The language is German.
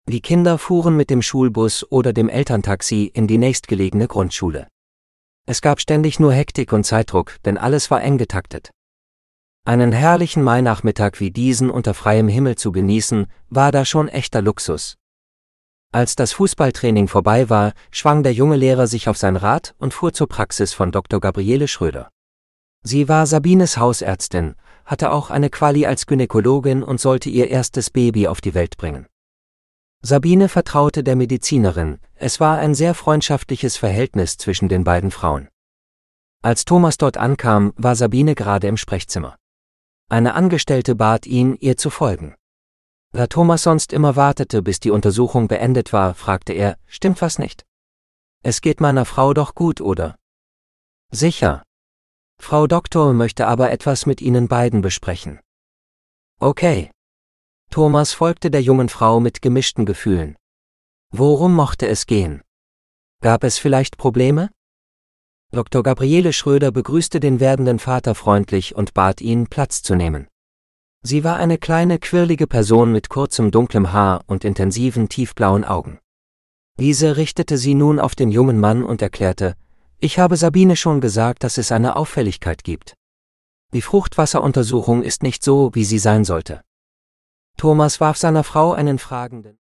Die Kinder fuhren mit dem Schulbus oder dem Elterntaxi in die nächstgelegene Grundschule. Es gab ständig nur Hektik und Zeitdruck, denn alles war eng getaktet. Einen herrlichen Mainachmittag wie diesen unter freiem Himmel zu genießen, war da schon echter Luxus. Als das Fußballtraining vorbei war, schwang der junge Lehrer sich auf sein Rad und fuhr zur Praxis von Dr. Gabriele Schröder. Sie war Sabines Hausärztin, hatte auch eine Quali als Gynäkologin und sollte ihr erstes Baby auf die Welt bringen. Sabine vertraute der Medizinerin, es war ein sehr freundschaftliches Verhältnis zwischen den beiden Frauen. Als Thomas dort ankam, war Sabine gerade im Sprechzimmer. Eine Angestellte bat ihn, ihr zu folgen. Da Thomas sonst immer wartete, bis die Untersuchung beendet war, fragte er, stimmt was nicht? Es geht meiner Frau doch gut, oder? Sicher. Frau Doktor möchte aber etwas mit Ihnen beiden besprechen. Okay. Thomas folgte der jungen Frau mit gemischten Gefühlen. Worum mochte es gehen? Gab es vielleicht Probleme? Dr. Gabriele Schröder begrüßte den werdenden Vater freundlich und bat ihn, Platz zu nehmen. Sie war eine kleine, quirlige Person mit kurzem dunklem Haar und intensiven, tiefblauen Augen. Diese richtete sie nun auf den jungen Mann und erklärte, ich habe Sabine schon gesagt, dass es eine Auffälligkeit gibt. Die Fruchtwasseruntersuchung ist nicht so, wie sie sein sollte. Thomas warf seiner Frau einen fragenden